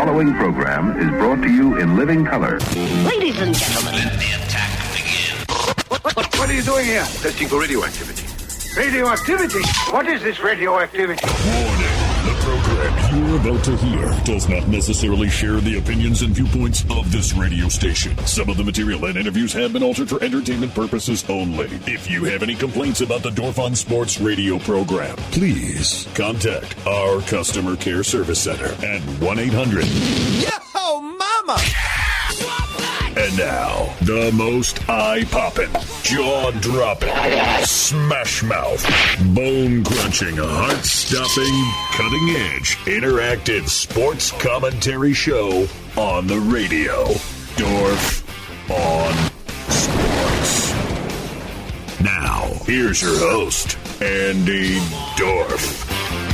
following program is brought to you in living color. Ladies and gentlemen, let the attack begin. What are you doing here? Testing for radioactivity. Radioactivity? What is this radioactivity? Warning. The program you're about to hear does not necessarily share the opinions and viewpoints of this radio station. Some of the material and interviews have been altered for entertainment purposes only. If you have any complaints about the Dorf on Sports radio program, please contact our customer care service center at 1-800. Yo, mama! And now, the most eye-popping, jaw-dropping, smash-mouth, bone-crunching, heart-stopping, cutting-edge, interactive sports commentary show on the radio. Dorf on Sports. Now, here's your host, Andy Dorf.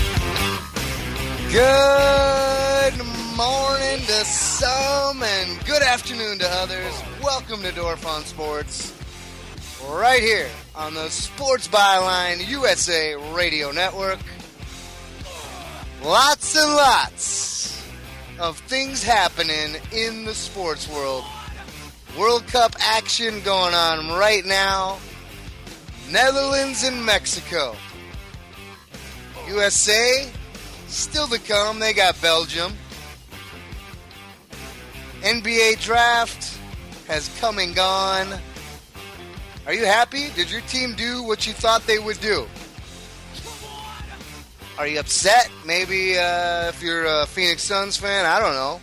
Good morning to some and good afternoon to others. Welcome to Dorf on Sports, right here on the Sports Byline USA Radio Network. Lots and lots of things happening in the sports world. World Cup action going on right now. Netherlands and Mexico. USA still to come. They got Belgium. NBA draft has come and gone. Are you happy? Did your team do what you thought they would do? Are you upset? Maybe if you're a Phoenix Suns fan, I don't know.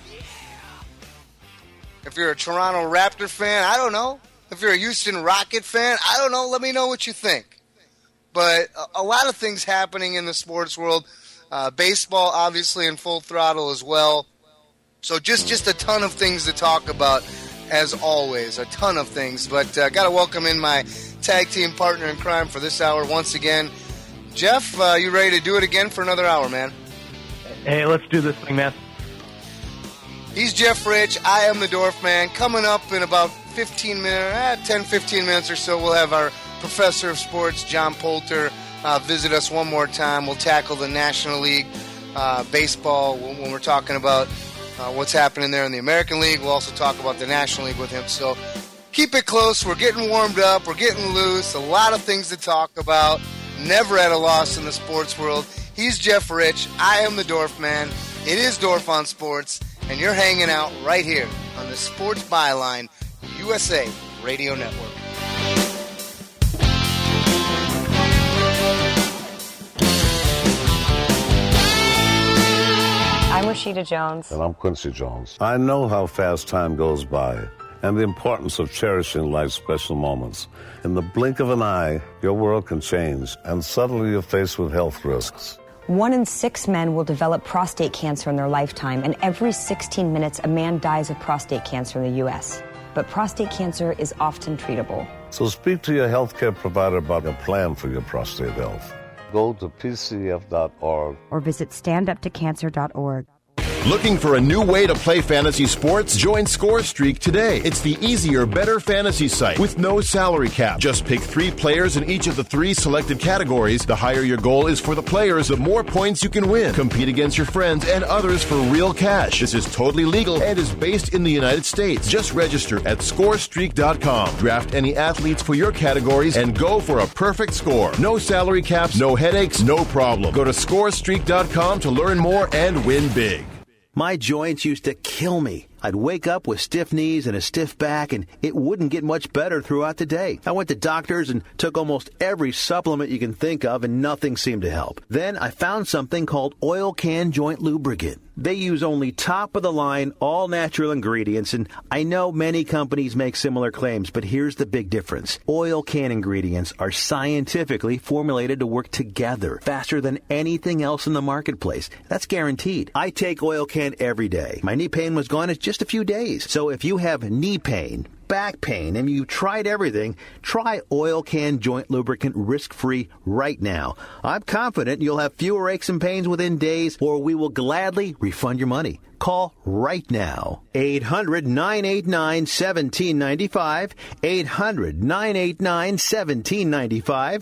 If you're a Toronto Raptor fan, I don't know. If you're a Houston Rocket fan, I don't know. Let me know what you think. But a lot of things happening in the sports world. Baseball, obviously, in full throttle as well. So just a ton of things to talk about, as always. A ton of things. But got to welcome in my tag team partner in crime for this hour once again. Jeff, you ready to do it again for another hour, man? Hey, let's do this thing, man. He's Jeff Rich. I am the Dorf Man. Coming up in about 10, 15 minutes or so, we'll have our professor of sports, John Poulter, visit us one more time. We'll tackle the National League baseball when we're talking about what's happening there in the American League. We'll also talk about the National League with him. So keep it close. We're getting warmed up. We're getting loose. A lot of things to talk about. Never at a loss in the sports world. He's Jeff Rich. I am the Dorf Man. It is Dorf on Sports. And you're hanging out right here on the Sports Byline USA Radio Network. I'm Rashida Jones. And I'm Quincy Jones. I know how fast time goes by and the importance of cherishing life's special moments. In the blink of an eye, your world can change, and suddenly you're faced with health risks. 1 in 6 men will develop prostate cancer in their lifetime, and every 16 minutes a man dies of prostate cancer in the U.S. But prostate cancer is often treatable. So speak to your healthcare provider about a plan for your prostate health. Go to pcf.org or visit standuptocancer.org. Looking for a new way to play fantasy sports? Join ScoreStreak today. It's the easier, better fantasy site with no salary cap. Just pick 3 players in each of the 3 selected categories. The higher your goal is for the players, the more points you can win. Compete against your friends and others for real cash. This is totally legal and is based in the United States. Just register at ScoreStreak.com. Draft any athletes for your categories and go for a perfect score. No salary caps, no headaches, no problem. Go to ScoreStreak.com to learn more and win big. My joints used to kill me. I'd wake up with stiff knees and a stiff back, and it wouldn't get much better throughout the day. I went to doctors and took almost every supplement you can think of, and nothing seemed to help. Then I found something called Oil Can Joint Lubricant. They use only top-of-the-line, all-natural ingredients, and I know many companies make similar claims, but here's the big difference. Oil Can ingredients are scientifically formulated to work together faster than anything else in the marketplace. That's guaranteed. I take Oil Can every day. My knee pain was gone in just a few days. So if you have knee pain, back pain, and you tried everything, try Oil Can Joint Lubricant risk-free right now. I'm confident you'll have fewer aches and pains within days, or we will gladly refund your money. Call right now. 800-989-1795. 800-989-1795.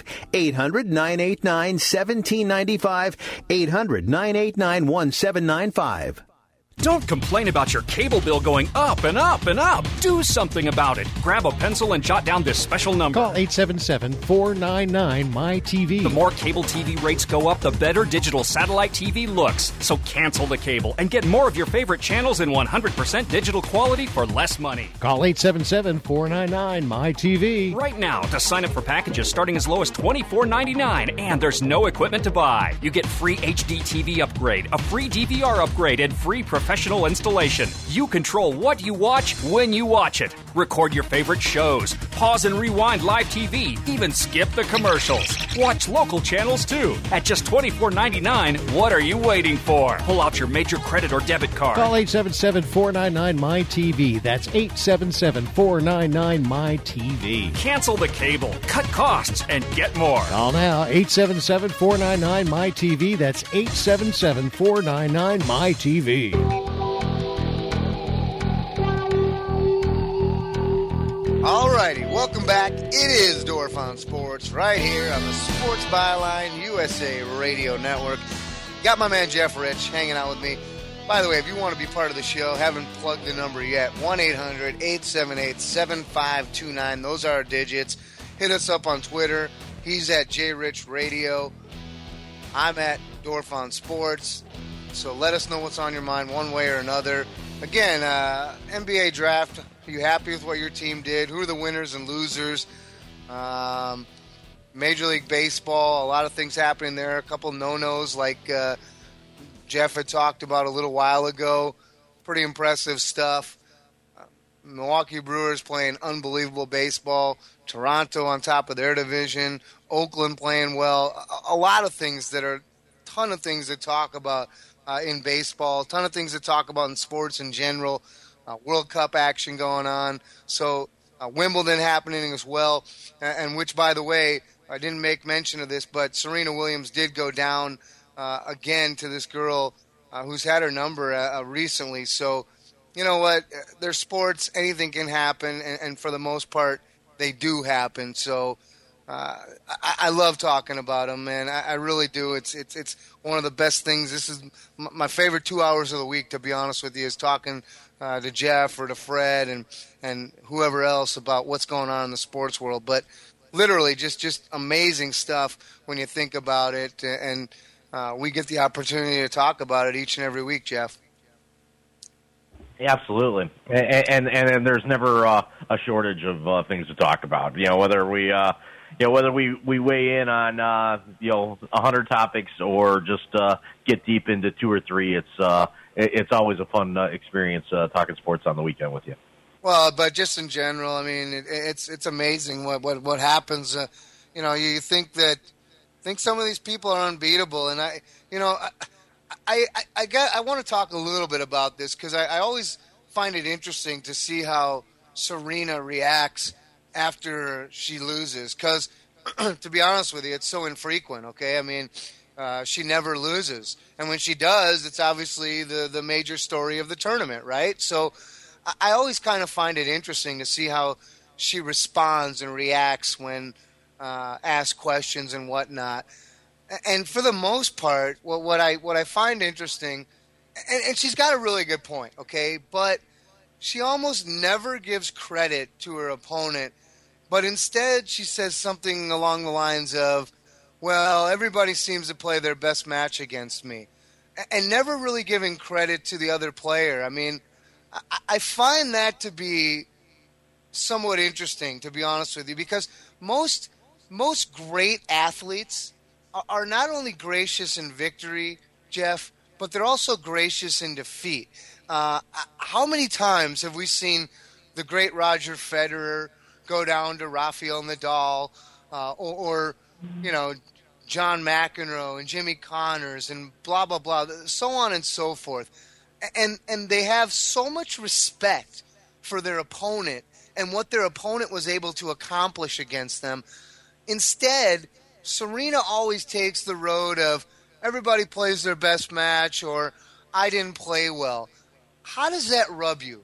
800-989-1795. 800-989-1795. Don't complain about your cable bill going up and up and up. Do something about it. Grab a pencil and jot down this special number. Call 877-499-MY-TV. The more cable TV rates go up, the better digital satellite TV looks. So cancel the cable and get more of your favorite channels in 100% digital quality for less money. Call 877-499-MY-TV. Right now to sign up for packages starting as low as $24.99, and there's no equipment to buy. You get free HD TV upgrade, a free DVR upgrade, and free professional installation. You control what you watch when you watch it. Record your favorite shows. Pause and rewind live TV. Even skip the commercials. Watch local channels too. At just $24.99, what are you waiting for? Pull out your major credit or debit card. Call 877-499-MY-TV. That's 877-499-MY-TV. Cancel the cable, cut costs, and get more. Call now, 877-499-MY-TV. That's 877-499-MY-TV. Alrighty, welcome back. It is Dorf on Sports right here on the Sports Byline USA Radio Network. Got my man Jeff Rich hanging out with me. By the way, if you want to be part of the show, haven't plugged the number yet, 1-800-878-7529. Those are our digits. Hit us up on Twitter. He's at JRichRadio. I'm at Dorf on Sports. So let us know what's on your mind one way or another. Again, NBA draft. Are you happy with what your team did? Who are the winners and losers? Major League Baseball, a lot of things happening there. A couple no-nos like Jeff had talked about a little while ago. Pretty impressive stuff. Milwaukee Brewers playing unbelievable baseball. Toronto on top of their division. Oakland playing well. A lot of things that are, ton of things to talk about in baseball. A ton of things to talk about in sports in general. World Cup action going on. So Wimbledon happening as well. And which, by the way, I didn't make mention of this, but Serena Williams did go down again to this girl who's had her number recently. So, you know what? They're sports. Anything can happen. And for the most part, they do happen. So I love talking about them, man. I really do. It's one of the best things. This is my favorite 2 hours of the week, to be honest with you, is talking to Jeff or to Fred and whoever else about what's going on in the sports world. But literally just amazing stuff when you think about it. And we get the opportunity to talk about it each and every week, Jeff. Absolutely, and there's never a shortage of things to talk about. You know, whether we weigh in on 100 topics or just get deep into 2 or 3. It's always a fun experience talking sports on the weekend with you. Well, but just in general, I mean, it's amazing what happens. You think some of these people are unbeatable, and I want to talk a little bit about this because I always find it interesting to see how Serena reacts after she loses. Because, to be honest with you, it's so infrequent, okay? I mean, she never loses. And when she does, it's obviously the major story of the tournament, right? So I always kind of find it interesting to see how she responds and reacts when asked questions and whatnot. And for the most part, what I find interesting, and she's got a really good point, okay, but she almost never gives credit to her opponent, but instead she says something along the lines of, well, everybody seems to play their best match against me, and never really giving credit to the other player. I mean, I find that to be somewhat interesting, to be honest with you, because most great athletes are not only gracious in victory, Jeff, but they're also gracious in defeat. How many times have we seen the great Roger Federer go down to Rafael Nadal or John McEnroe and Jimmy Connors and blah, blah, blah, so on and so forth. And they have so much respect for their opponent and what their opponent was able to accomplish against them. Instead, Serena always takes the road of everybody plays their best match or I didn't play well. How does that rub you?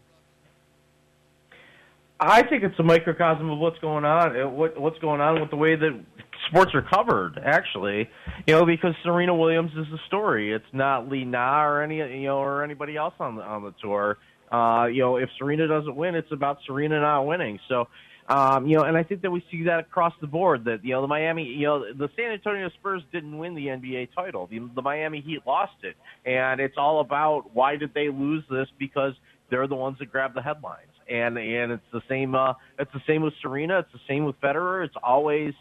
I think it's a microcosm of what's going on. What's going on with the way that sports are covered, actually, because Serena Williams is the story. It's not Li Na or anybody else on the tour. If Serena doesn't win, it's about Serena not winning. So, and I think that we see that across the board. That the Miami, the San Antonio Spurs didn't win the NBA title. The Miami Heat lost it, and it's all about why did they lose this? Because they're the ones that grab the headlines. And it's the same. It's the same with Serena. It's the same with Federer. It's always,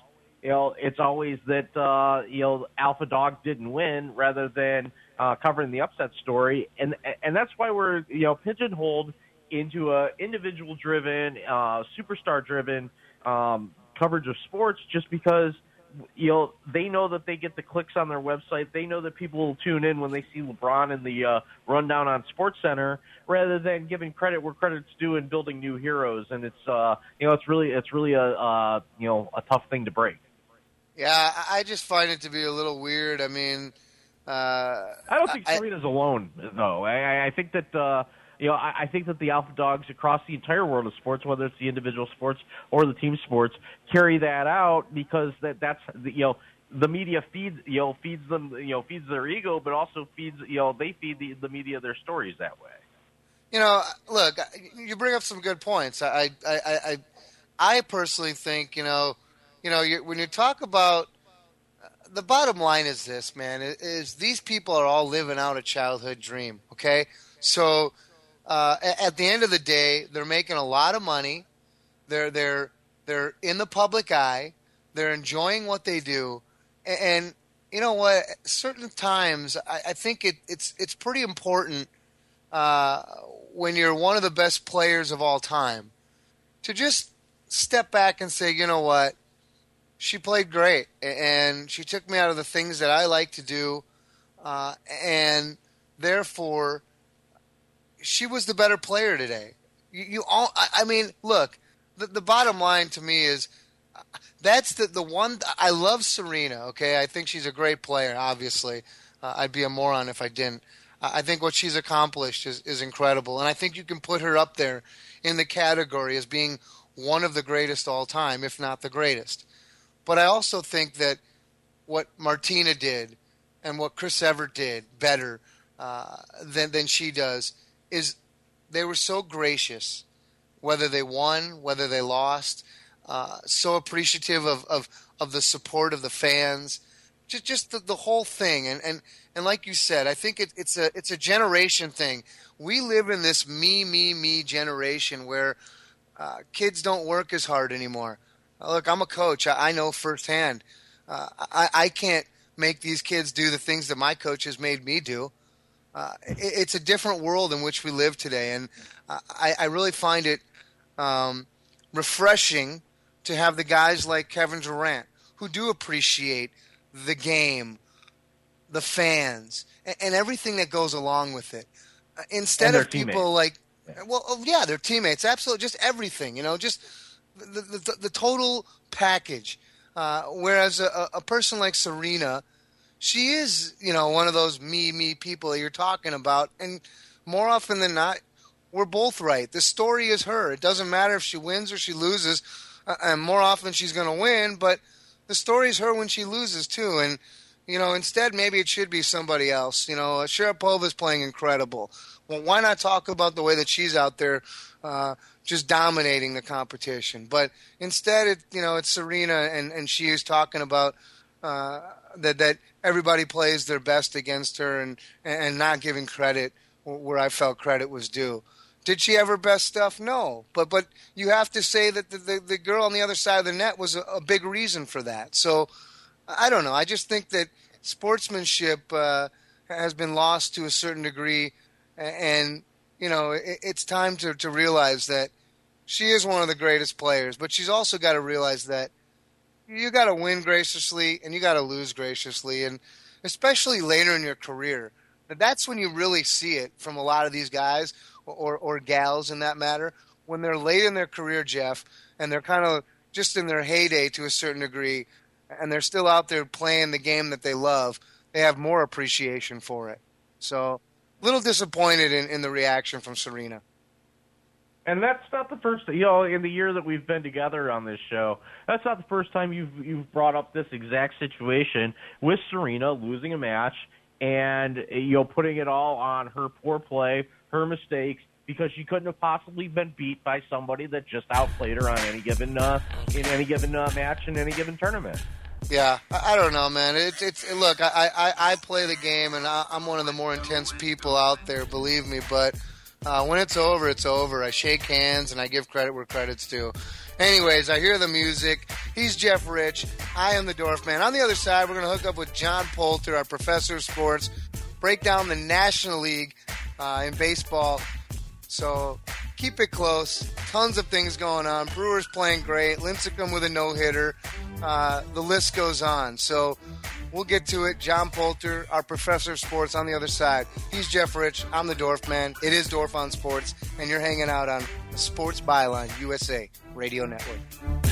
that alpha dog didn't win rather than covering the upset story. And that's why we're pigeonholed into a individual driven, superstar driven coverage of sports, just because they know that they get the clicks on their website. They know that people will tune in when they see LeBron in the rundown on SportsCenter, rather than giving credit where credit's due and building new heroes. And it's it's really a tough thing to break. Yeah, I just find it to be a little weird. I mean, I don't think Serena's alone, though. I think that. I think that the alpha dogs across the entire world of sports, whether it's the individual sports or the team sports, carry that out because that's the media feeds them feeds their ego, but also feeds they feed the media their stories that way. Look, you bring up some good points. I personally think when you talk about the bottom line is this, man, is these people are all living out a childhood dream. Okay, so. At the end of the day, they're making a lot of money. They're in the public eye. They're enjoying what they do, and you know what? Certain times, I think it's pretty important when you're one of the best players of all time to just step back and say, you know what? She played great, and she took me out of the things that I like to do, and therefore. She was the better player today. Look, the bottom line to me is that's the one. I love Serena, okay? I think she's a great player, obviously. I'd be a moron if I didn't. I think what she's accomplished is incredible, and I think you can put her up there in the category as being one of the greatest all time, if not the greatest. But I also think that what Martina did and what Chris Evert did better than she does is they were so gracious, whether they won, whether they lost, so appreciative of the support of the fans, just the whole thing. And like you said, I think it's a generation thing. We live in this me generation where kids don't work as hard anymore. Look, I'm a coach. I know firsthand. I can't make these kids do the things that my coaches made me do. It's a different world in which we live today, and I really find it refreshing to have the guys like Kevin Durant who do appreciate the game, the fans, and everything that goes along with it. Instead of people like, their teammates, absolutely, just everything, just the total package. Whereas a person like Serena, she is, one of those me people that you're talking about. And more often than not, we're both right. The story is her. It doesn't matter if she wins or she loses. And more often she's going to win, but the story is her when she loses too. And, instead maybe it should be somebody else. Sharapova's playing incredible. Well, why not talk about the way that she's out there just dominating the competition? But instead, it's Serena, and she is talking about that everybody plays their best against her and not giving credit where I felt credit was due. Did she have her best stuff? No. But you have to say that the girl on the other side of the net was a big reason for that. So I don't know. I just think that sportsmanship has been lost to a certain degree. And, it's time to realize that she is one of the greatest players. But she's also got to realize that you got to win graciously and you got to lose graciously, and especially later in your career. That's when you really see it from a lot of these guys or gals in that matter. When they're late in their career, Jeff, and they're kind of just in their heyday to a certain degree, and they're still out there playing the game that they love, they have more appreciation for it. So a little disappointed in the reaction from Serena. And that's not the first, in the year that we've been together on this show, that's not the first time you've brought up this exact situation with Serena losing a match and, putting it all on her poor play, her mistakes, because she couldn't have possibly been beat by somebody that just outplayed her on any given match in any given tournament. Yeah, I don't know, man. Look, I play the game, and I'm one of the more intense people out there, believe me, but when it's over, it's over. I shake hands, and I give credit where credit's due. Anyways, I hear the music. He's Jeff Rich. I am the Dorf Man. On the other side, we're going to hook up with John Poulter, our professor of sports, break down the National League in baseball. So keep it close. Tons of things going on. Brewers playing great. Lincecum with a no-hitter. The list goes on. So we'll get to it. John Poulter, our professor of sports, on the other side. He's Jeff Rich. I'm the Dorf Man. It is Dorf on Sports, and you're hanging out on the Sports Byline USA Radio Network.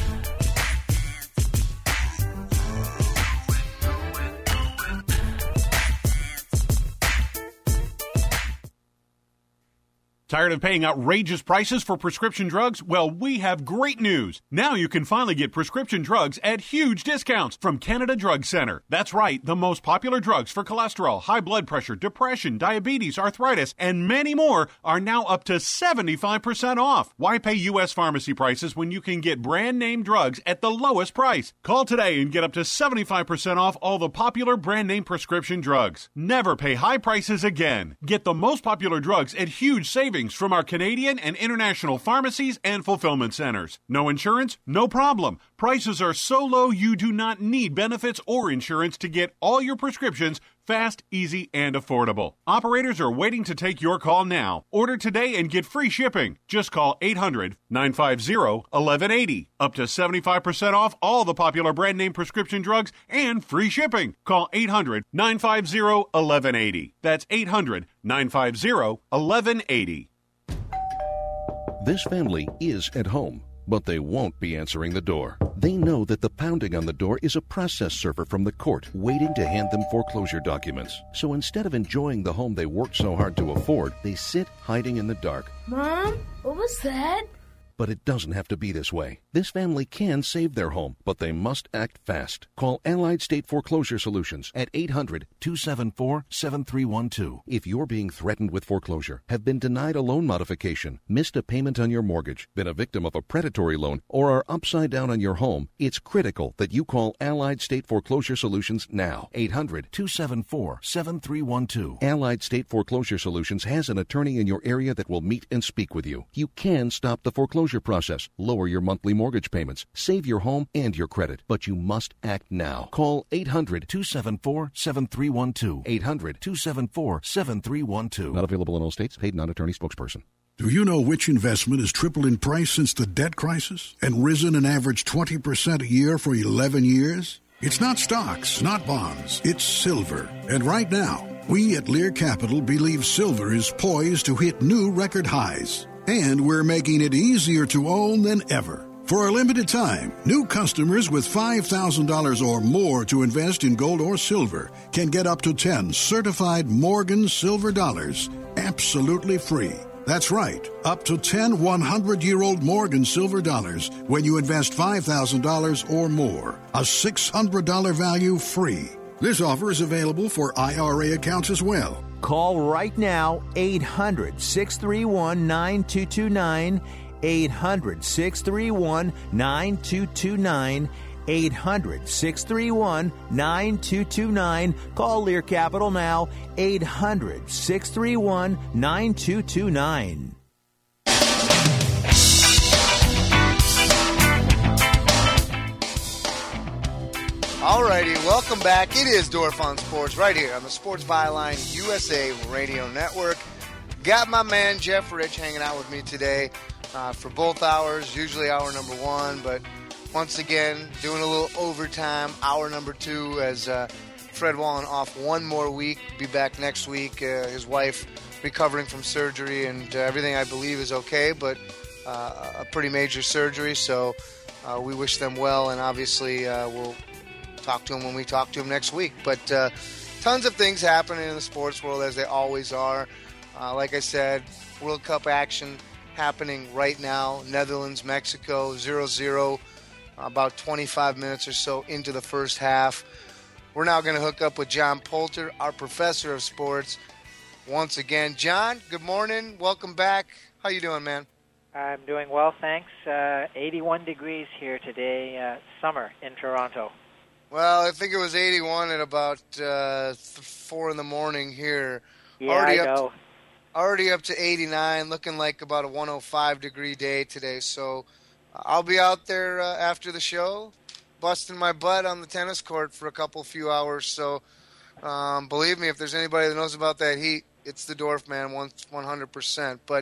Tired of paying outrageous prices for prescription drugs? Well, we have great news. Now you can finally get prescription drugs at huge discounts from Canada Drug Center. That's right, the most popular drugs for cholesterol, high blood pressure, depression, diabetes, arthritis, and many more are now up to 75% off. Why pay U.S. pharmacy prices when you can get brand name drugs at the lowest price? Call today and get up to 75% off all the popular brand name prescription drugs. Never pay high prices again. Get the most popular drugs at huge savings from our Canadian and international pharmacies and fulfillment centers. No insurance? No problem. Prices are so low you do not need benefits or insurance to get all your prescriptions fast, easy, and affordable. Operators are waiting to take your call now. Order today and get free shipping. Just call 800-950-1180. Up to 75% off all the popular brand name prescription drugs and free shipping. Call 800-950-1180. That's 800-950-1180. This family is at home, but they won't be answering the door. They know that the pounding on the door is a process server from the court waiting to hand them foreclosure documents. So instead of enjoying the home they worked so hard to afford, they sit hiding in the dark. Mom, what was that? But it doesn't have to be this way. This family can save their home, but they must act fast. Call Allied State Foreclosure Solutions at 800-274-7312. If you're being threatened with foreclosure, have been denied a loan modification, missed a payment on your mortgage, been a victim of a predatory loan, or are upside down on your home, it's critical that you call Allied State Foreclosure Solutions now. 800-274-7312. Allied State Foreclosure Solutions has an attorney in your area that will meet and speak with you. You can stop the foreclosure process, lower your monthly mortgage payments, save your home and your credit, but you must act now. Call 800-274-7312. 800-274-7312. Not available in all states. Paid non-attorney spokesperson. Do you know which investment has tripled in price since the debt crisis and risen an average 20% a year for 11 years? It's not stocks, not bonds. It's silver. And right now, we at Lear Capital believe silver is poised to hit new record highs. And we're making it easier to own than ever. For a limited time, new customers with $5,000 or more to invest in gold or silver can get up to 10 certified Morgan silver dollars absolutely free. That's right, up to 10 100-year-old Morgan silver dollars when you invest $5,000 or more. A $600 value free. This offer is available for IRA accounts as well. Call right now, 800-631-9229, 800-631-9229, 800-631-9229. Call Lear Capital now, 800-631-9229. Alrighty, welcome back. It is Dorf on Sports right here on the Sports Byline USA Radio Network. Got my man Jeff Rich hanging out with me today for both hours, usually hour number one, but once again, doing a little overtime, hour number two, as Fred Wallen off one more week. Be back next week. His wife recovering from surgery, and everything I believe is okay, but a pretty major surgery, so we wish them well, and obviously we'll talk to him when we talk to him next week. But tons of things happening in the sports world, as they always are. Like I said, World Cup action happening right now. Netherlands, Mexico, 0-0, about 25 minutes or so into the first half. We're now going to hook up with John Poulter, our professor of sports, once again. John, good morning. Welcome back. How you doing, man? I'm doing well, thanks. 81 degrees here today, summer in Toronto. Well, I think it was 81 at about 4 in the morning here. Yeah, I know. Already up to 89, looking like about a 105-degree day today. So I'll be out there after the show, busting my butt on the tennis court for a few hours. So believe me, if there's anybody that knows about that heat, it's the Dorf Man, 100%. But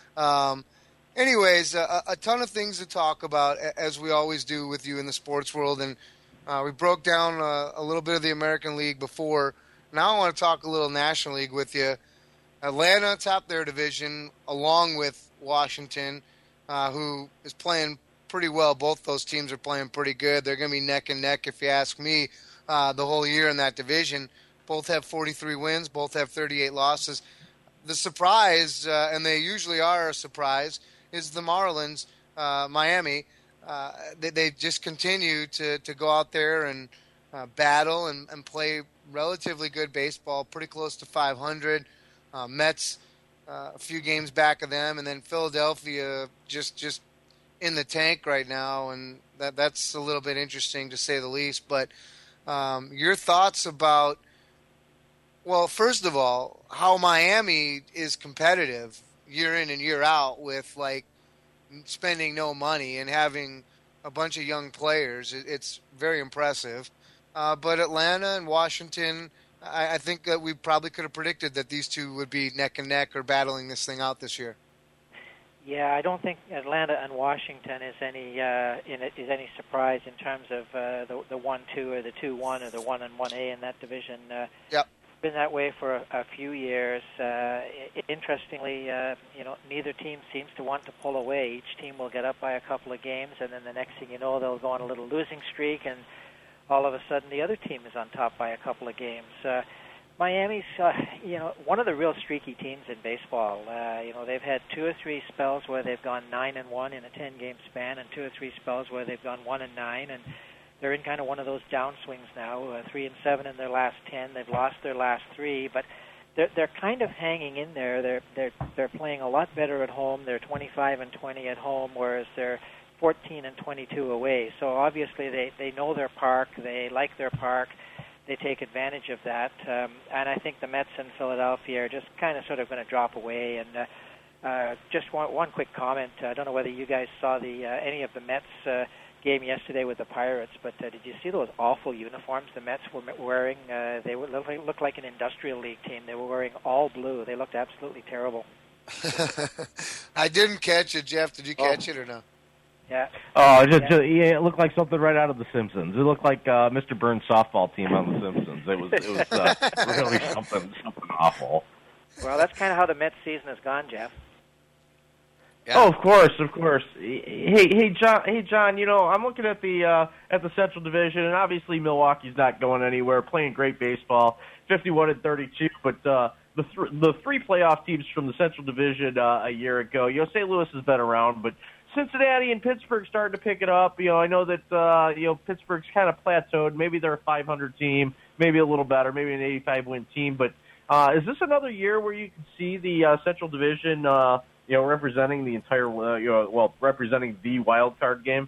anyways, a ton of things to talk about, as we always do with you in the sports world. And we broke down a little bit of the American League before. Now I want to talk a little National League with you. Atlanta topped their division along with Washington, who is playing pretty well. Both those teams are playing pretty good. They're going to be neck and neck, if you ask me, the whole year in that division. Both have 43 wins. Both have 38 losses. The surprise, and they usually are a surprise, is the Marlins, Miami. They just continue to go out there and battle and play relatively good baseball, pretty close to 500. Mets a few games back of them, and then Philadelphia just in the tank right now, and that's a little bit interesting to say the least. But your thoughts about, well, first of all, how Miami is competitive year in and year out with like spending no money and having a bunch of young players. It's very impressive. But Atlanta and Washington, I think that we probably could have predicted that these two would be neck and neck or battling this thing out this year. Yeah, I don't think Atlanta and Washington is any surprise in terms of the 1-2 or the 2-1 or the 1 and 1A in that division. Yep. Been that way for a few years. Interestingly, neither team seems to want to pull away. Each team will get up by a couple of games, and then the next thing you know, they'll go on a little losing streak, and all of a sudden the other team is on top by a couple of games. Miami's, one of the real streaky teams in baseball. They've had 2 or 3 spells where they've gone 9-1 in a 10-game span, and 2 or 3 spells where they've gone 1-9, and they're in kind of one of those downswings now. 3-7 in their last 10. They've lost their last 3, but they're kind of hanging in there. They're playing a lot better at home. They're 25-20 at home, whereas they're 14-22 away. So obviously they know their park. They like their park. They take advantage of that. And I think the Mets and Philadelphia are just kind of sort of going to drop away. And just one quick comment. I don't know whether you guys saw any of the Mets game yesterday with the Pirates, but did you see those awful uniforms the Mets were wearing? They looked like an industrial league team. They were wearing all blue. They looked absolutely terrible. I didn't catch it, Jeff. Did you catch it or no? Yeah. Oh, it looked like something right out of The Simpsons. It looked like Mr. Burns' softball team on The Simpsons. It was really something awful. Well, that's kind of how the Mets season has gone, Jeff. Yeah. Oh, of course. Hey, John. I'm looking at the Central Division, and obviously Milwaukee's not going anywhere, playing great baseball, 51-32. But the 3 playoff teams from the Central Division a year ago, St. Louis has been around, but Cincinnati and Pittsburgh starting to pick it up. I know that Pittsburgh's kind of plateaued. Maybe they're a 500 team, maybe a little better, maybe an 85-win team. But is this another year where you can see the Central Division, representing the entire, representing the wild card game?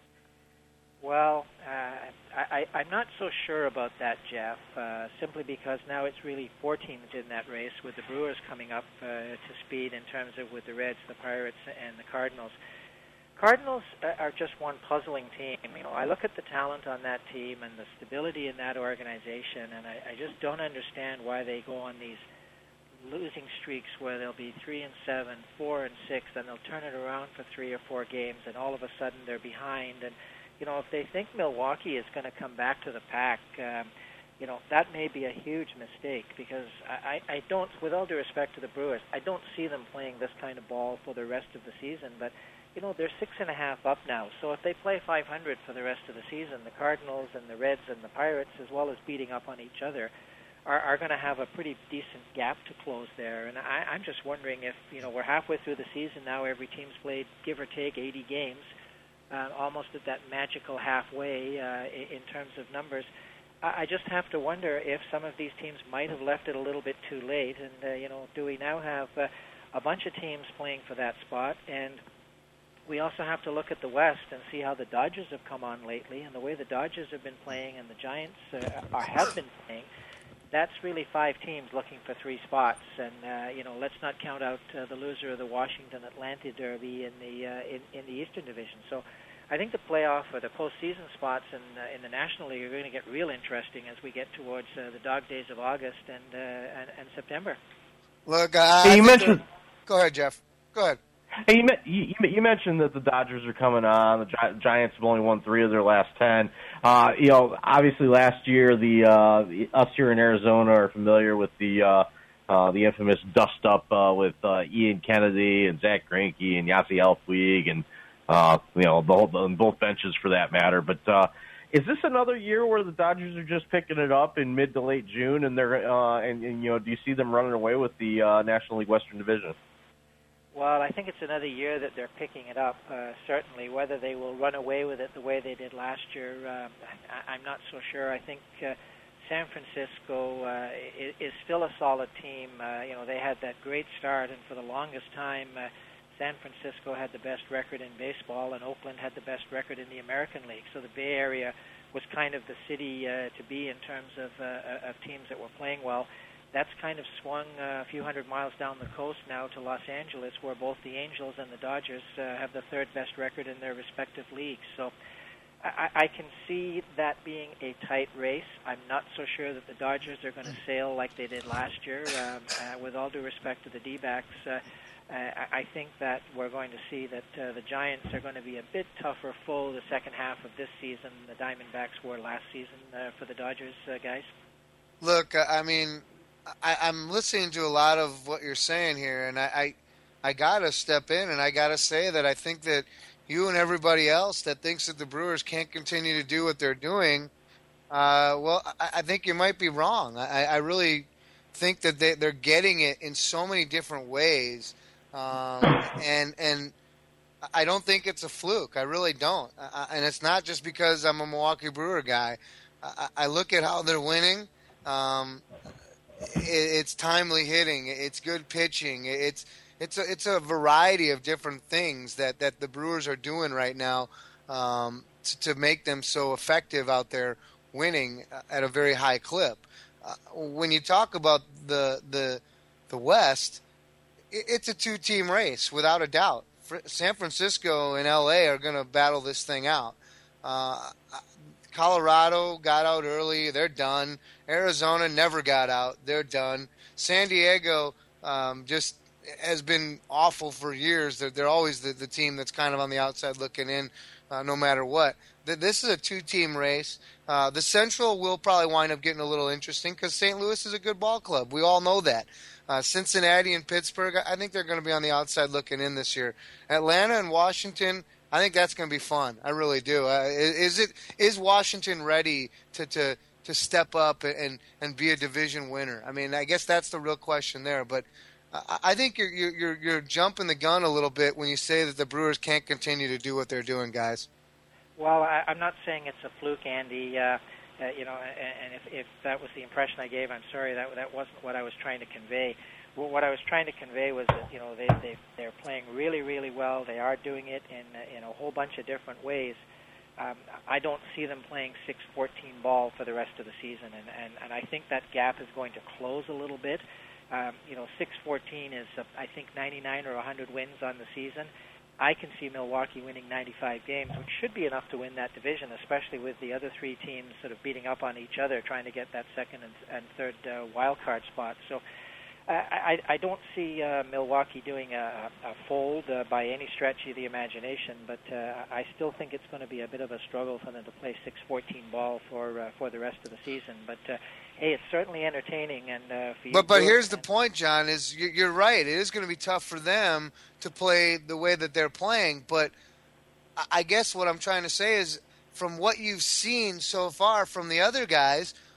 Well, I'm not so sure about that, Jeff. Simply because now it's really 4 teams in that race, with the Brewers coming up to speed in terms of with the Reds, the Pirates, and the Cardinals. Cardinals are just one puzzling team. I look at the talent on that team and the stability in that organization, and I just don't understand why they go on these losing streaks where they'll be 3-7, 4-6, then they'll turn it around for 3 or 4 games, and all of a sudden they're behind. And if they think Milwaukee is going to come back to the pack, that may be a huge mistake, because I don't, with all due respect to the Brewers, I don't see them playing this kind of ball for the rest of the season. But they're 6.5 up now. So if they play 500 for the rest of the season, the Cardinals and the Reds and the Pirates, as well as beating up on each other, are going to have a pretty decent gap to close there. And I'm just wondering if, we're halfway through the season now, every team's played, give or take, 80 games, almost at that magical halfway in terms of numbers. I just have to wonder if some of these teams might have left it a little bit too late. And, do we now have a bunch of teams playing for that spot? And we also have to look at the West and see how the Dodgers have come on lately. And the way the Dodgers have been playing and the Giants have been playing, that's really 5 teams looking for 3 spots. And, let's not count out the loser of the Washington-Atlanta Derby in the Eastern Division. So I think the playoff or the postseason spots in the National League are going to get real interesting as we get towards the dog days of August and September. Look, you mentioned. Go ahead, Jeff. Go ahead. Hey, you mentioned that the Dodgers are coming on. The Giants have only won 3 of their last 10. Obviously last year, us here in Arizona are familiar with the infamous dust up with Ian Kennedy and Zach Greinke and Yossi Elfweig and both benches for that matter. But is this another year where the Dodgers are just picking it up in mid to late June, and they're do you see them running away with the National League Western Division? Well, I think it's another year that they're picking it up, certainly. Whether they will run away with it the way they did last year, I'm not so sure. I think San Francisco is still a solid team. They had that great start, and for the longest time, San Francisco had the best record in baseball, and Oakland had the best record in the American League. So the Bay Area was kind of the city to be in terms of teams that were playing well. That's kind of swung a few hundred miles down the coast now to Los Angeles, where both the Angels and the Dodgers have the 3rd best record in their respective leagues. So I can see that being a tight race. I'm not so sure that the Dodgers are going to sail like they did last year. With all due respect to the D-backs, I think that we're going to see that the Giants are going to be a bit tougher foe the second half of this season than the Diamondbacks were last season for the Dodgers, guys. Look, I'm listening to a lot of what you're saying here, and I got to step in, and I got to say that I think that you and everybody else that thinks that the Brewers can't continue to do what they're doing, I think you might be wrong. I really think that they're getting it in so many different ways, and I don't think it's a fluke. I really don't. And it's not just because I'm a Milwaukee Brewer guy. I look at how they're winning. It's timely hitting. It's good pitching. It's a variety of different things that the Brewers are doing right now to make them so effective out there winning at a very high clip. When you talk about the West, it's a 2-team race without a doubt. San Francisco and LA are going to battle this thing out. Colorado got out early. They're done. Arizona never got out. They're done. San Diego just has been awful for years. They're always the team that's kind of on the outside looking in no matter what. This is a 2-team race. The Central will probably wind up getting a little interesting because St. Louis is a good ball club. We all know that. Cincinnati and Pittsburgh, I think they're going to be on the outside looking in this year. Atlanta and Washington, I think that's going to be fun. I really do. Is Washington ready to step up and be a division winner? I mean, I guess that's the real question there. But I think you're jumping the gun a little bit when you say that the Brewers can't continue to do what they're doing, guys. Well, I'm not saying it's a fluke, Andy. And if that was the impression I gave, I'm sorry. That wasn't what I was trying to convey. What I was trying to convey was that they're playing really, really well. They are doing it in a whole bunch of different ways. I don't see them playing 6-14 ball for the rest of the season, and I think that gap is going to close a little bit. 6-14 is I think 99 or 100 wins on the season. I can see Milwaukee winning 95 games, which should be enough to win that division, especially with the other 3 teams sort of beating up on each other, trying to get that second and third wild card spot. So I don't see Milwaukee doing a fold by any stretch of the imagination, but I still think it's going to be a bit of a struggle for them to play 6-14 ball for the rest of the season. But hey, it's certainly entertaining. And for you, but here's the point, John. Is you're right. It is going to be tough for them to play the way that they're playing. But I guess what I'm trying to say is, from what you've seen so far from the other guys,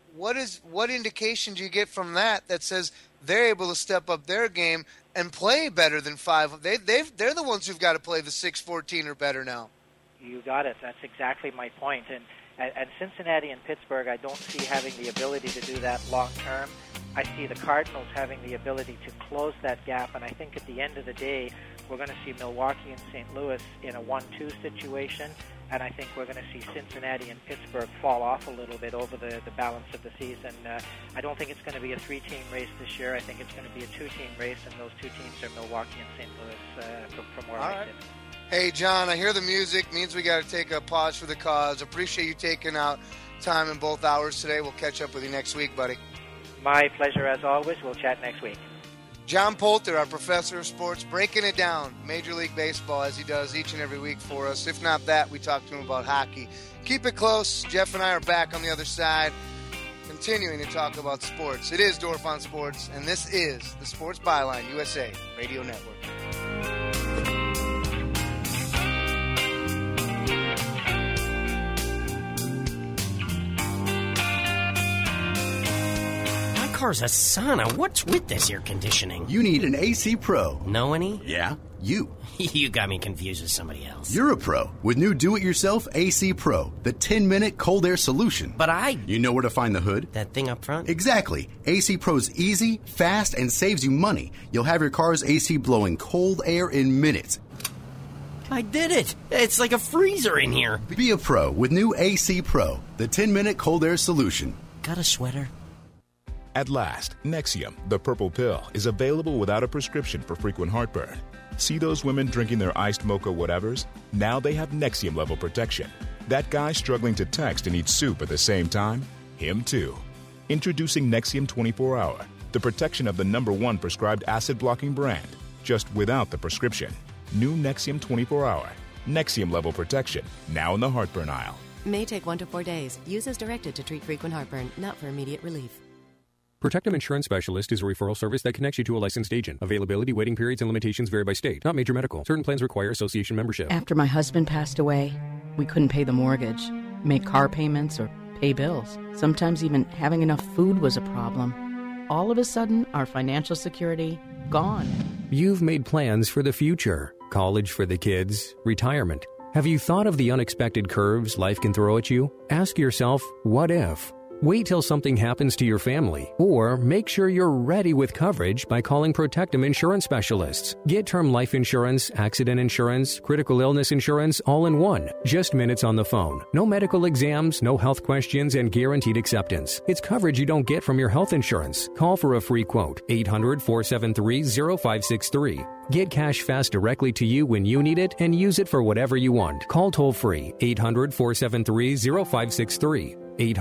what indication do you get from that says they're able to step up their game and play better than 5? They're the ones who've got to play the 6-14 or better now. You got it. That's exactly my point. And Cincinnati and Pittsburgh, I don't see having the ability to do that long term. I see the Cardinals having the ability to close that gap, and I think at the end of the day, we're going to see Milwaukee and St. Louis in a 1-2 situation, and I think we're going to see Cincinnati and Pittsburgh fall off a little bit over the balance of the season. I don't think it's going to be a 3-team race this year. I think it's going to be a 2-team race, and those 2 teams are Milwaukee and St. Louis from where I sit. Hey, John, I hear the music. Means we got to take a pause for the cause. Appreciate you taking out time in both hours today. We'll catch up with you next week, buddy. My pleasure, as always. We'll chat next week. John Poulter, our professor of sports, breaking it down, Major League Baseball, as he does each and every week for us. If not that, we talk to him about hockey. Keep it close. Jeff and I are back on the other side, continuing to talk about sports. It is Dorf on Sports, and this is the Sports Byline USA Radio Network. Car's a sauna. What's with this air conditioning? You need an AC Pro. Know any? Yeah, you. You got me confused with somebody else. You're a pro with new do-it-yourself AC Pro, the 10-minute cold air solution. But You know where to find the hood? That thing up front? Exactly. AC Pro's easy, fast, and saves you money. You'll have your car's AC blowing cold air in minutes. I did it. It's like a freezer in here. Be a pro with new AC Pro, the 10-minute cold air solution. Got a sweater? At last, Nexium, the purple pill, is available without a prescription for frequent heartburn. See those women drinking their iced mocha whatevers? Now they have Nexium level protection. That guy struggling to text and eat soup at the same time? Him too. Introducing Nexium 24-Hour, the protection of the #1 prescribed acid-blocking brand, just without the prescription. New Nexium 24-Hour. Nexium level protection, now in the heartburn aisle. May take 1 to 4 days. Use as directed to treat frequent heartburn, not for immediate relief. Protectum Insurance Specialist is a referral service that connects you to a licensed agent. Availability, waiting periods, and limitations vary by state. Not major medical. Certain plans require association membership. After my husband passed away, we couldn't pay the mortgage, make car payments, or pay bills. Sometimes even having enough food was a problem. All of a sudden, our financial security, gone. You've made plans for the future. College for the kids, retirement. Have you thought of the unexpected curves life can throw at you? Ask yourself, what if? Wait till something happens to your family, or make sure you're ready with coverage by calling Protectum Insurance Specialists. Get term life insurance, accident insurance, critical illness insurance all in one. Just minutes on the phone. No medical exams, no health questions, and guaranteed acceptance. It's coverage you don't get from your health insurance. Call for a free quote. 800-473-0563. Get cash fast directly to you when you need it and use it for whatever you want. Call toll free. 800-473-0563.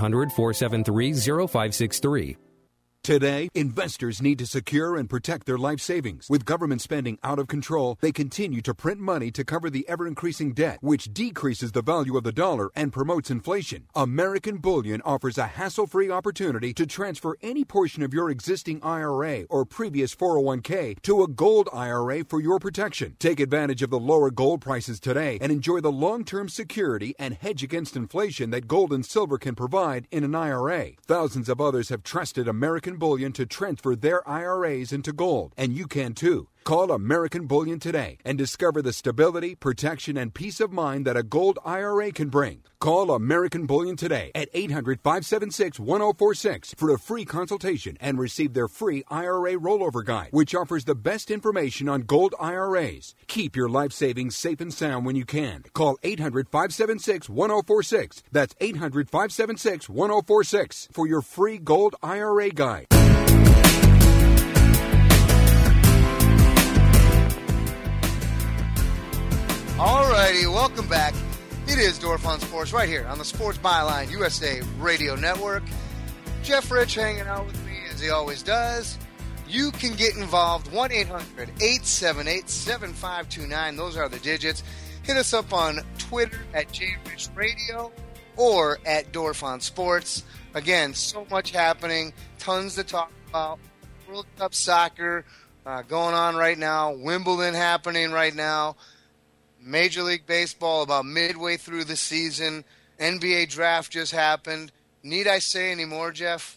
800-473-0563. Today, investors need to secure and protect their life savings. With government spending out of control, they continue to print money to cover the ever-increasing debt, which decreases the value of the dollar and promotes inflation. American Bullion offers a hassle-free opportunity to transfer any portion of your existing IRA or previous 401k to a gold IRA for your protection. Take advantage of the lower gold prices today and enjoy the long-term security and hedge against inflation that gold and silver can provide in an IRA. Thousands of others have trusted American Bullion to transfer their IRAs into gold, and you can too. Call American Bullion today and discover the stability, protection, and peace of mind that a gold IRA can bring. Call American Bullion today at 800-576-1046 for a free consultation and receive their free IRA rollover guide, which offers the best information on gold IRAs. Keep your life savings safe and sound when you can. Call 800-576-1046. That's 800-576-1046 for your free gold IRA guide. Alrighty, welcome back. It is Dorf on Sports right here on the Sports Byline USA Radio Network. Jeff Rich hanging out with me as he always does. You can get involved, 1-800-878-7529. Those are the digits. Hit us up on Twitter at JRichRadio or at Dorf on Sports. Again, so much happening, tons to talk about. World Cup soccer going on right now. Wimbledon happening right now. Major League Baseball about midway through the season. NBA draft just happened. Need I say any more, Jeff?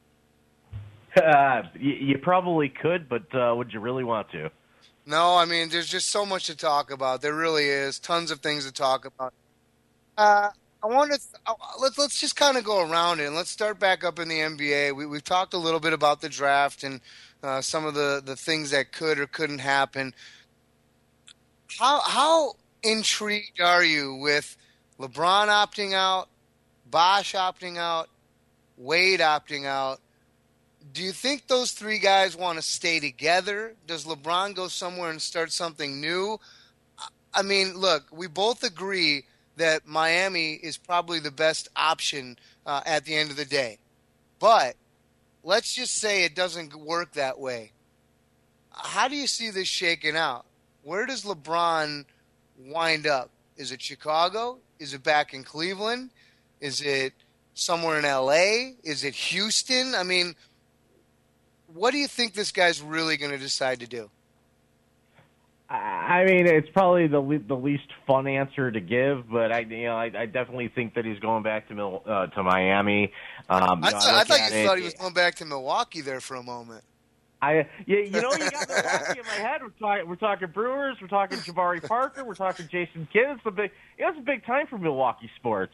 You probably could, but would you really want to? No, I mean, there's just so much to talk about. There really is. Tons of things to talk about. Let's just kind of go around it, and let's start back up in the NBA. We've talked a little bit about the draft and some of the things that could or couldn't happen. How intrigued are you with LeBron opting out, Bosh opting out, Wade opting out? Do you think those three guys want to stay together? Does LeBron go somewhere and start something new? I mean, look, we both agree that Miami is probably the best option at the end of the day. But let's just say it doesn't work that way. How do you see this shaking out? Where does LeBron wind up? Is it Chicago? Is it back in Cleveland? Is it somewhere in L.A.? Is it Houston? I mean, what do you think this guy's really going to decide to do? I mean, it's probably the least fun answer to give, but I definitely think that he's going back to Miami. I thought you thought he was going back to Milwaukee there for a moment. You got Milwaukee in my head. We're talking Brewers. We're talking Jabari Parker. We're talking Jason Kidd. It's a big time for Milwaukee sports.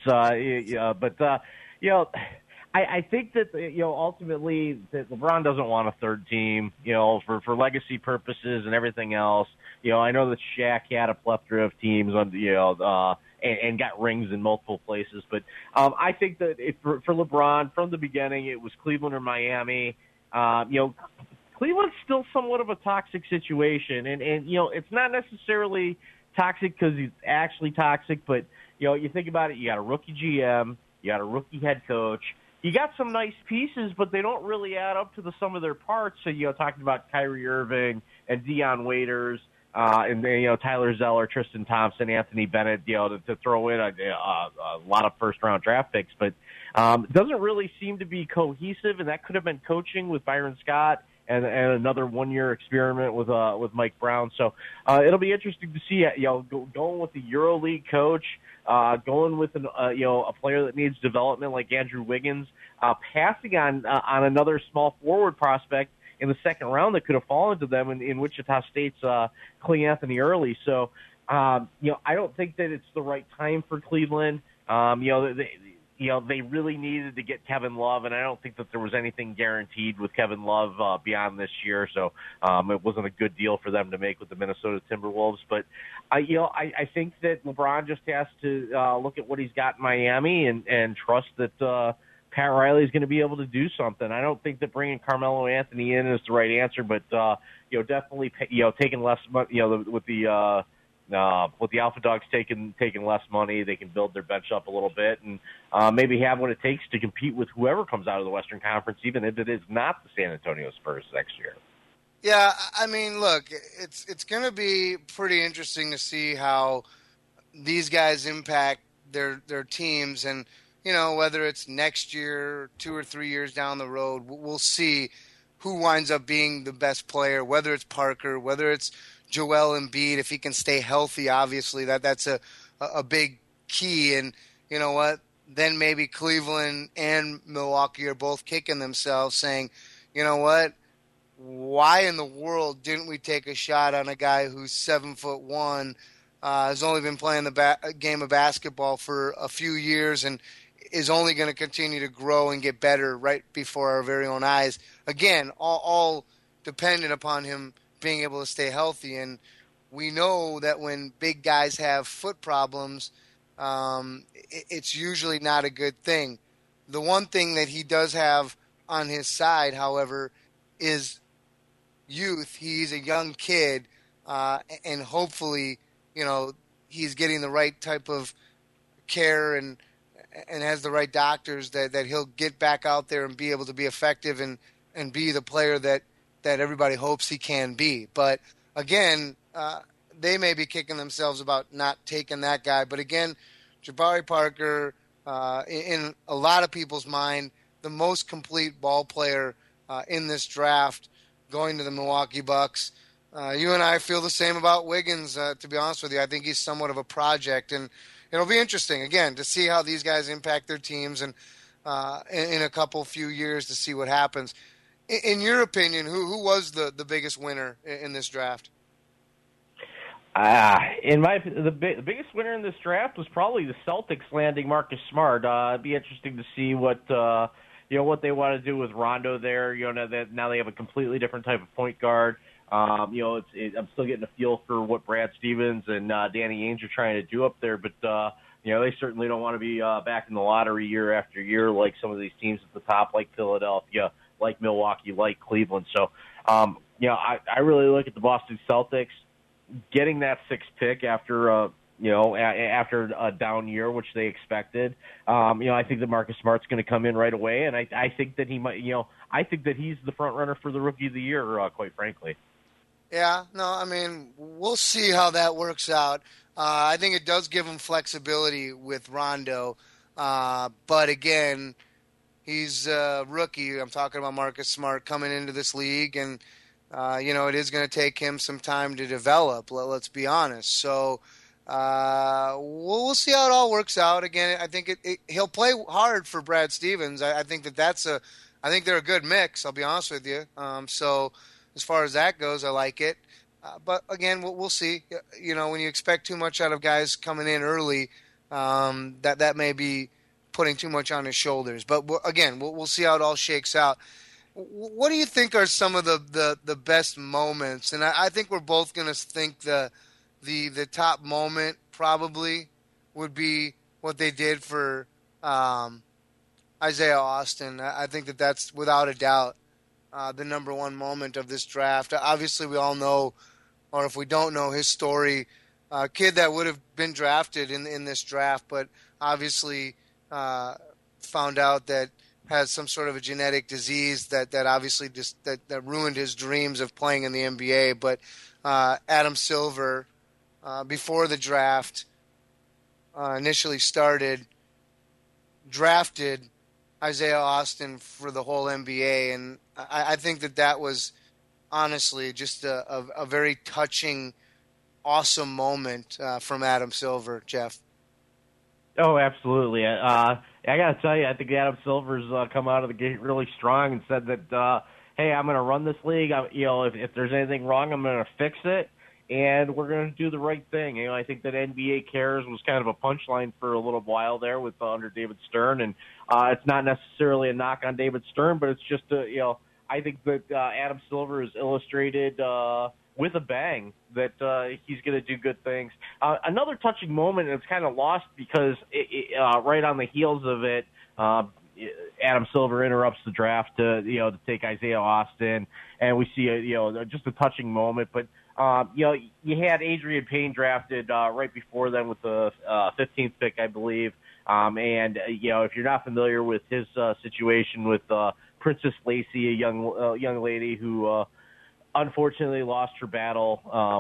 I think that ultimately that LeBron doesn't want a third team, for legacy purposes and everything else. I know that Shaq had a plethora of teams on, and got rings in multiple places. But I think that for LeBron from the beginning, it was Cleveland or Miami. Cleveland's still somewhat of a toxic situation, and it's not necessarily toxic because he's actually toxic, but you think about it, you got a rookie GM, you got a rookie head coach. You got some nice pieces, but they don't really add up to the sum of their parts. So, talking about Kyrie Irving and Dion Waiters, and Tyler Zeller, Tristan Thompson, Anthony Bennett, to throw in a lot of first-round draft picks. But it doesn't really seem to be cohesive, and that could have been coaching with Byron Scott and another one-year experiment with Mike Brown. So it'll be interesting to see, going with the EuroLeague coach, going with a player that needs development like Andrew Wiggins, passing on another small forward prospect in the second round that could have fallen to them in Wichita State's Clay Anthony Early. So, I don't think that it's the right time for Cleveland. They really needed to get Kevin Love, and I don't think that there was anything guaranteed with Kevin Love beyond this year. So it wasn't a good deal for them to make with the Minnesota Timberwolves. But I think that LeBron just has to look at what he's got in Miami and trust that Pat Riley is going to be able to do something. I don't think that bringing Carmelo Anthony in is the right answer, but definitely taking less money. With the Alpha Dogs taking less money, they can build their bench up a little bit and maybe have what it takes to compete with whoever comes out of the Western Conference, even if it is not the San Antonio Spurs next year. Yeah, I mean, look, it's going to be pretty interesting to see how these guys impact their teams, and whether it's next year, 2 or 3 years down the road, we'll see who winds up being the best player, whether it's Parker, whether it's Joel Embiid, if he can stay healthy. Obviously, that's a big key. And you know what? Then maybe Cleveland and Milwaukee are both kicking themselves saying, you know what? Why in the world didn't we take a shot on a guy who's 7'1", has only been playing the game of basketball for a few years and is only going to continue to grow and get better right before our very own eyes? Again, all dependent upon him being able to stay healthy. And we know that when big guys have foot problems, it's usually not a good thing. The one thing that he does have on his side, however, is youth. He's a young kid, and hopefully, he's getting the right type of care and has the right doctors that he'll get back out there and be able to be effective and be the player that everybody hopes he can be. But again, they may be kicking themselves about not taking that guy. But again, Jabari Parker, in a lot of people's mind, the most complete ball player in this draft, going to the Milwaukee Bucks. You and I feel the same about Wiggins, to be honest with you. I think he's somewhat of a project, and it'll be interesting, again, to see how these guys impact their teams. And in a few years to see what happens. In your opinion, who was the biggest winner in this draft? The biggest winner in this draft was probably the Celtics landing Marcus Smart. It'd be interesting to see what what they want to do with Rondo there. Now they have a completely different type of point guard. I'm still getting a feel for what Brad Stevens and Danny Ainge are trying to do up there, but they certainly don't want to be back in the lottery year after year like some of these teams at the top, like Philadelphia, like Milwaukee, like Cleveland. So, I really look at the Boston Celtics getting that sixth pick after a down year, which they expected. I think that Marcus Smart's going to come in right away, and I think that he might. I think that he's the front runner for the Rookie of the Year, quite frankly. Yeah, no, I mean, we'll see how that works out. I think it does give him flexibility with Rondo, but again, he's a rookie. I'm talking about Marcus Smart coming into this league, and it is going to take him some time to develop. Let's be honest. So we'll see how it all works out. Again, I think he'll play hard for Brad Stevens. I think I think they're a good mix. I'll be honest with you. So as far as that goes, I like it. But again, we'll see. When you expect too much out of guys coming in early, that may be putting too much on his shoulders. But again, we'll see how it all shakes out. What do you think are some of the best moments? And I think we're both going to think the top moment probably would be what they did for Isaiah Austin. I think that's without a doubt the number one moment of this draft. Obviously, we all know, or if we don't know, his story. Kid that would have been drafted in this draft, but obviously found out that has some sort of a genetic disease that obviously just that ruined his dreams of playing in the NBA. But Adam Silver, before the draft initially started, drafted Isaiah Austin for the whole NBA, and I think that was honestly just a very touching, awesome moment from Adam Silver, Jeff. Oh, absolutely. I got to tell you, I think Adam Silver's come out of the gate really strong and said that, hey, I'm going to run this league. If there's anything wrong, I'm going to fix it, and we're going to do the right thing. I think that NBA Cares was kind of a punchline for a little while there with under David Stern, and it's not necessarily a knock on David Stern, but it's just I think that Adam Silver has illustrated with a bang that he's going to do good things. Another touching moment, and it's kind of lost because right on the heels of it, Adam Silver interrupts the draft to take Isaiah Austin, and we see just a touching moment. But you had Adrian Payne drafted right before then with the 15th pick, I believe. And if you're not familiar with his situation with Princess Lacey, a young lady who unfortunately lost her battle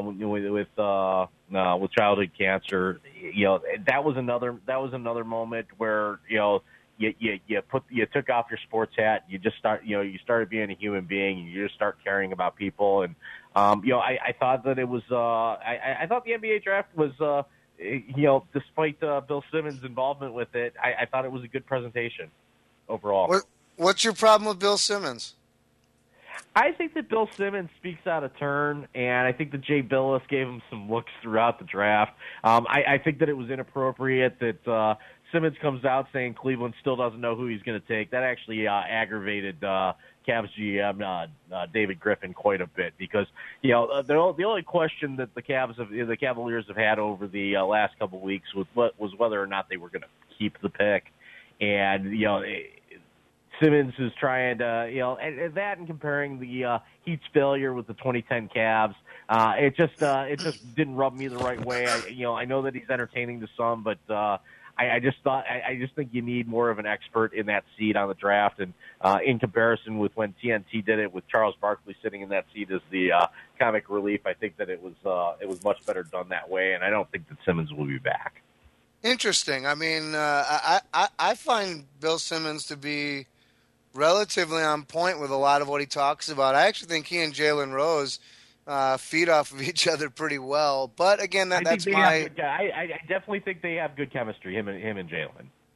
with childhood cancer, that was another moment where you took off your sports hat, you started being a human being, and you just start caring about people. And I thought that it was I thought the NBA draft was despite Bill Simmons' involvement with it, I thought it was a good presentation overall. What's your problem with Bill Simmons? I think that Bill Simmons speaks out of turn, and I think that Jay Bilas gave him some looks throughout the draft. I think that it was inappropriate that Simmons comes out saying Cleveland still doesn't know who he's going to take. That actually aggravated Cavs GM David Griffin quite a bit because the only question that the Cavaliers have had over the last couple of weeks was whether or not they were going to keep the pick, and Simmons is trying to, and that and comparing the Heat's failure with the 2010 Cavs, it just didn't rub me the right way. I know that he's entertaining to some, but I just think you need more of an expert in that seat on the draft. And in comparison with when TNT did it with Charles Barkley sitting in that seat as the comic relief, I think that it was much better done that way. And I don't think that Simmons will be back. Interesting. I mean, I find Bill Simmons to be relatively on point with a lot of what he talks about. I actually think he and Jalen Rose feed off of each other pretty well. But again, I definitely think they have good chemistry, him and Jalen.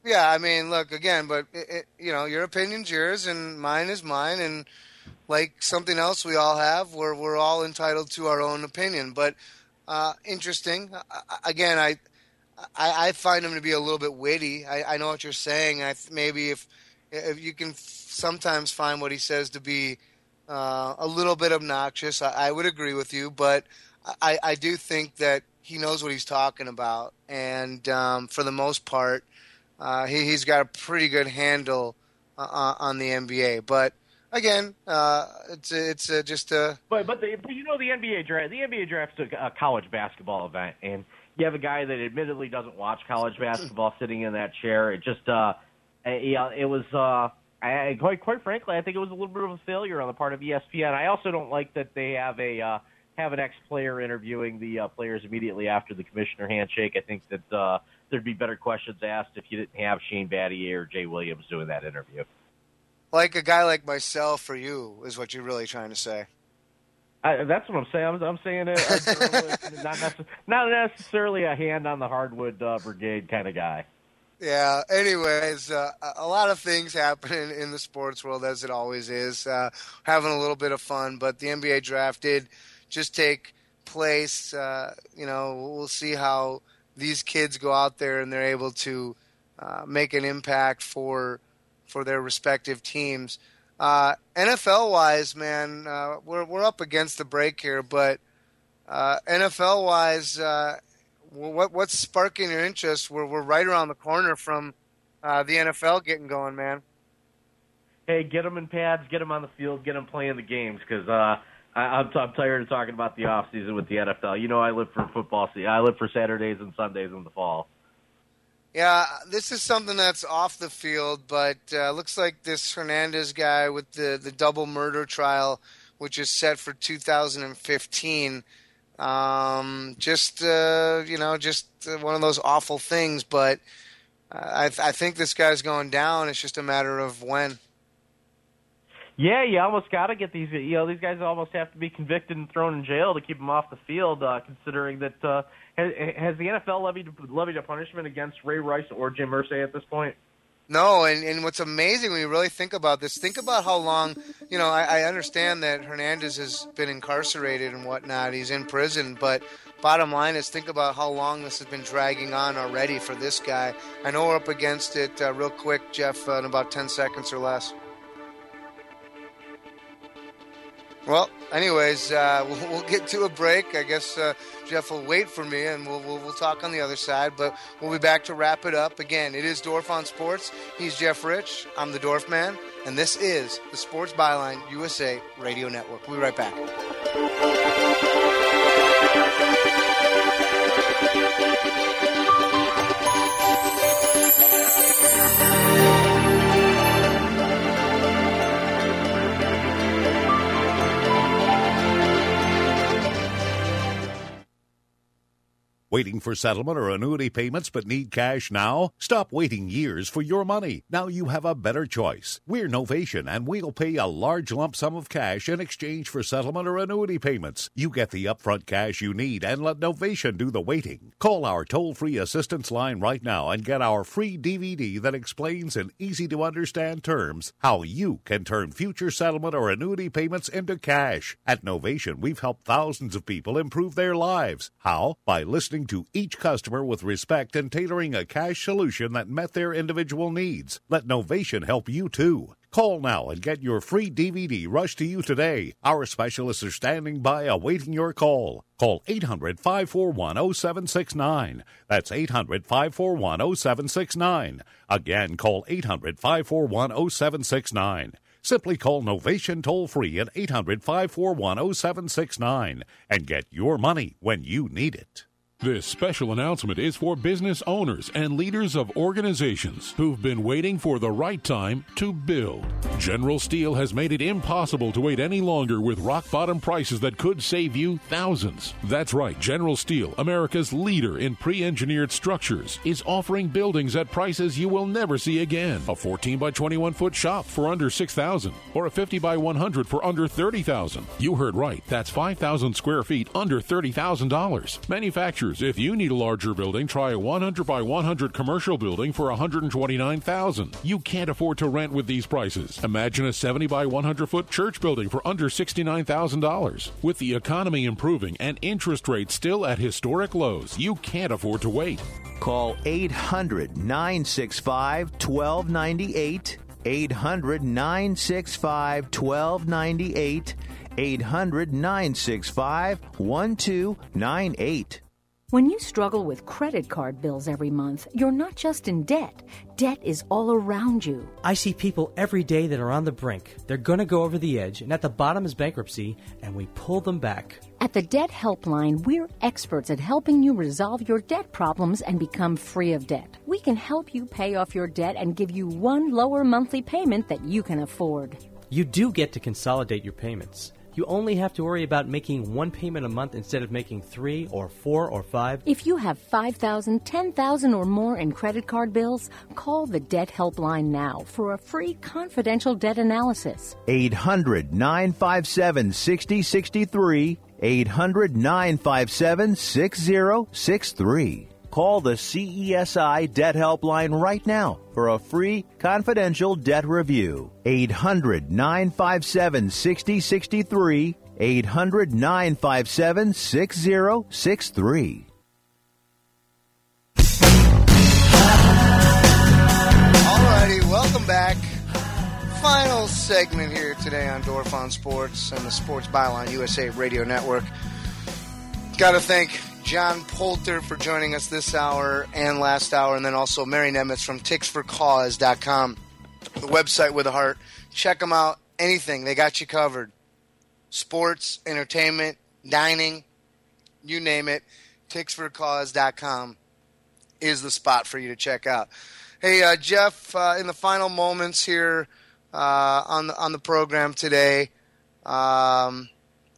Yeah, I mean, look, again, but, your opinion's yours and mine is mine. And like something else we all have, we're all entitled to our own opinion. But interesting. Again, I find him to be a little bit witty. I know what you're saying. Maybe if you can sometimes find what he says to be a little bit obnoxious, I would agree with you. But I do think that he knows what he's talking about. And for the most part, he's got a pretty good handle on the NBA. But again, it's just a. But the NBA draft. The NBA draft's a college basketball event, and you have a guy that admittedly doesn't watch college basketball sitting in that chair. It just, it was. Quite frankly, I think it was a little bit of a failure on the part of ESPN. I also don't like that they have an ex-player interviewing the players immediately after the commissioner handshake. I think that there'd be better questions asked if you didn't have Shane Battier or Jay Williams doing that interview. Like a guy like myself or you is what you're really trying to say. That's what I'm saying. I'm saying not necessarily a hand on the hardwood brigade kind of guy. Yeah. Anyways, a lot of things happen in the sports world, as it always is. Having a little bit of fun, but the NBA draft did just take place. We'll see how these kids go out there and they're able to make an impact for their respective teams. NFL-wise, man, we're up against the break here, but NFL-wise, what's sparking your interest? We're right around the corner from the NFL getting going, man. Hey, get them in pads, get them on the field, get them playing the games, because I'm tired of talking about the off season with the NFL. You know, I live for football season. I live for Saturdays and Sundays in the fall. Yeah, this is something that's off the field, but looks like this Hernandez guy with the double murder trial, which is set for 2015. Just one of those awful things, but I think this guy's going down. It's just a matter of when. Yeah, you almost got to get these. These guys almost have to be convicted and thrown in jail to keep them off the field. Considering that, has the NFL levied a punishment against Ray Rice or Jim Irsay at this point? No, and what's amazing when you really think about this, think about how long. I understand that Hernandez has been incarcerated and whatnot. He's in prison, but bottom line is think about how long this has been dragging on already for this guy. I know we're up against it real quick, Jeff, in about 10 seconds or less. Well, anyways, we'll get to a break. I guess Jeff will wait for me, and we'll talk on the other side. But we'll be back to wrap it up. Again, it is Dorf on Sports. He's Jeff Rich. I'm the Dorf Man, and this is the Sports Byline USA Radio Network. We'll be right back. Waiting for settlement or annuity payments but need cash now? Stop waiting years for your money. Now you have a better choice. We're Novation, and we'll pay a large lump sum of cash in exchange for settlement or annuity payments. You get the upfront cash you need and let Novation do the waiting. Call our toll-free assistance line right now and get our free DVD that explains in easy-to-understand terms how you can turn future settlement or annuity payments into cash. At Novation, we've helped thousands of people improve their lives. How? By listening to each customer with respect and tailoring a cash solution that met their individual needs. Let Novation help you too. Call now and get your free DVD rushed to you today. Our specialists are standing by awaiting your call. Call 800-541-0769. That's 800-541-0769. Again, call 800-541-0769. Simply call Novation toll-free at 800-541-0769 and get your money when you need it. This special announcement is for business owners and leaders of organizations who've been waiting for the right time to build. General Steel has made it impossible to wait any longer with rock-bottom prices that could save you thousands. That's right, General Steel, America's leader in pre-engineered structures, is offering buildings at prices you will never see again. A 14 by 21 foot shop for under $6,000 or a 50 by 100 for under $30,000. You heard right, that's 5,000 square feet under $30,000. Manufactured features. If you need a larger building, try a 100 by 100 commercial building for $129,000. You can't afford to rent with these prices. Imagine a 70 by 100 foot church building for under $69,000. With the economy improving and interest rates still at historic lows, you can't afford to wait. Call 800-965-1298. 800-965-1298. 800-965-1298. When you struggle with credit card bills every month, you're not just in debt. Debt is all around you. I see people every day that are on the brink. They're going to go over the edge, and at the bottom is bankruptcy, and we pull them back. At the Debt Helpline, we're experts at helping you resolve your debt problems and become free of debt. We can help you pay off your debt and give you one lower monthly payment that you can afford. You do get to consolidate your payments. You only have to worry about making one payment a month instead of making 3 or 4 or 5. If you have $5,000, $10,000 or more in credit card bills, call the Debt Helpline now for a free confidential debt analysis. 800-957-6063. 800-957-6063. Call the CESI Debt Helpline right now for a free confidential debt review. 800-957-6063. 800-957-6063. Alrighty, welcome back. Final segment here today on Dorf on Sports and the Sports Byline USA Radio Network. Got to thank John Poulter for joining us this hour and last hour, and then also Mary Nemitz from ticksforcause.com, the website with a heart. Check them out. Anything. They got you covered. Sports, entertainment, dining, you name it. ticksforcause.com is the spot for you to check out. Hey, Jeff, in the final moments here on the program today, well,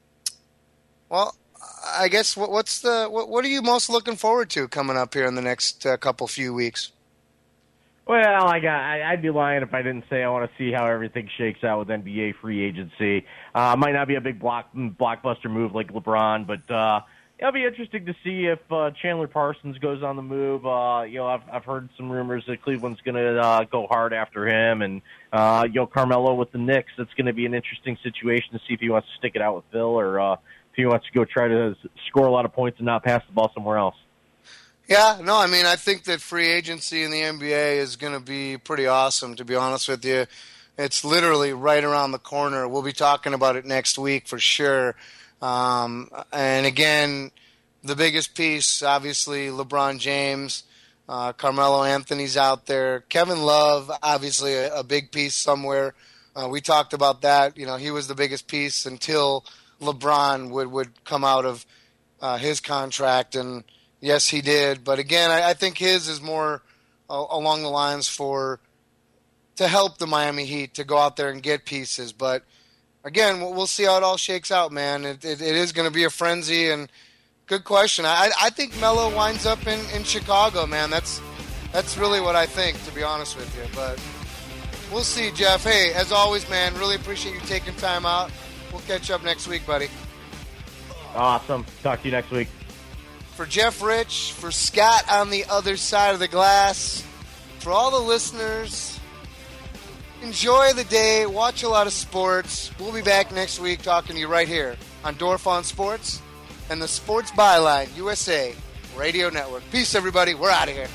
I guess what are you most looking forward to coming up here in the next few weeks? Well, I'd be lying if I didn't say I want to see how everything shakes out with NBA free agency. Might not be a big blockbuster move like LeBron, but it'll be interesting to see if Chandler Parsons goes on the move. I've heard some rumors that Cleveland's going to go hard after him, and Carmelo with the Knicks. It's going to be an interesting situation to see if he wants to stick it out with Phil or if he wants to go try to score a lot of points and not pass the ball somewhere else. Yeah, no, I mean, I think that free agency in the NBA is going to be pretty awesome, to be honest with you. It's literally right around the corner. We'll be talking about it next week for sure. And again, the biggest piece, obviously, LeBron James, Carmelo Anthony's out there. Kevin Love, obviously a big piece somewhere. We talked about that. He was the biggest piece until LeBron would come out of his contract, and yes, he did. But again, I think his is more along the lines to help the Miami Heat to go out there and get pieces. But again, we'll see how it all shakes out, man. It is going to be a frenzy, and good question. I think Melo winds up in Chicago, man. That's really what I think, to be honest with you. But we'll see, Jeff. Hey, as always, man, really appreciate you taking time out. We'll catch up next week, buddy. Awesome. Talk to you next week. For Jeff Rich, for Scott on the other side of the glass, for all the listeners, enjoy the day, watch a lot of sports. We'll be back next week talking to you right here on Dorf on Sports and the Sports Byline USA Radio Network. Peace, everybody. We're out of here.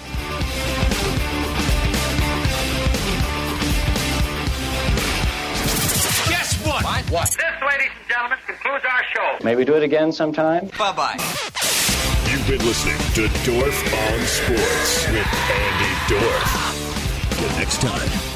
Guess what? What? This, ladies and gentlemen, concludes our show. Maybe do it again sometime? Bye-bye. You've been listening to Dorf on Sports with Andy Dorf. Till next time.